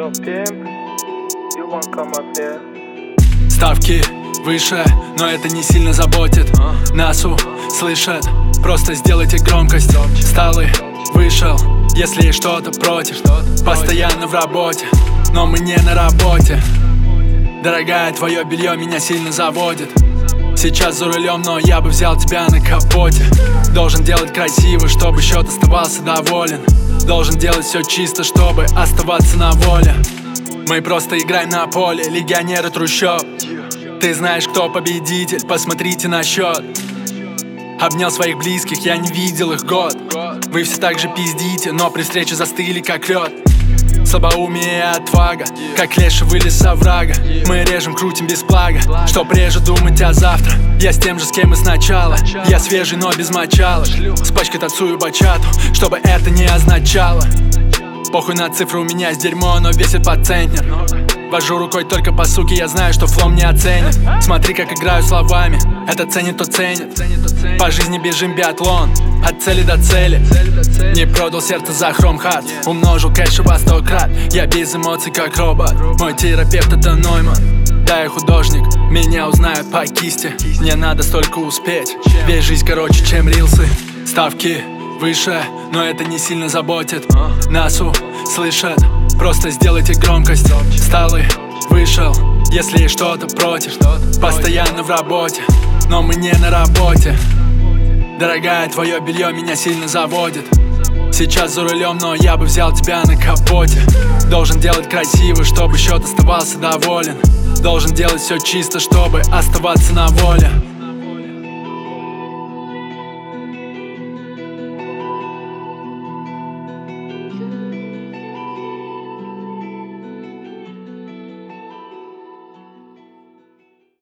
Yo, pimp, you wanna come up here? Ставки выше, но это не сильно заботит. Нас услышат, просто сделайте громкость. Сталы, вышел, если есть что-то против. Постоянно в работе, но мы не на работе. Дорогая, твое белье меня сильно заводит. Сейчас за рулем, но я бы взял тебя на капоте. Должен делать красиво, чтобы счет оставался доволен. Должен делать все чисто, чтобы оставаться на воле. Мы просто играем на поле, легионеры трущоб. Ты знаешь, кто победитель, посмотрите на счет. Обнял своих близких, я не видел их год. Вы все так же пиздите, но при встрече застыли как лед. Слабоумие и отвага, как леший вылез со врага. Мы режем, крутим без плага, чтоб реже думать о завтра. Я с тем же, с кем и сначала. Я свежий, но без мочалок. С пачкой танцую бачату, чтобы это не означало. Похуй на цифры, у меня есть дерьмо, но весит по центнер. Вожу рукой только по суке, я знаю, что флом не оценит. Смотри, как играю словами, это ценит, то ценит. По жизни бежим биатлон, от цели до цели. Не продал сердце за хром-хард, умножил кэш во 100 крат. Я без эмоций, как робот, мой терапевт это Нойман. Да, я художник, меня узнают по кисти. Мне надо столько успеть, весь жизнь короче, чем рилсы. Ставки выше, но это не сильно заботит. Нас услышат, просто сделайте громкость. Сталы, вышел, если есть что-то против. Постоянно в работе, но мы не на работе. Дорогая, твое белье меня сильно заводит. Сейчас за рулем, но я бы взял тебя на капоте. Должен делать красиво, чтобы счет оставался доволен. Должен делать все чисто, чтобы оставаться на воле.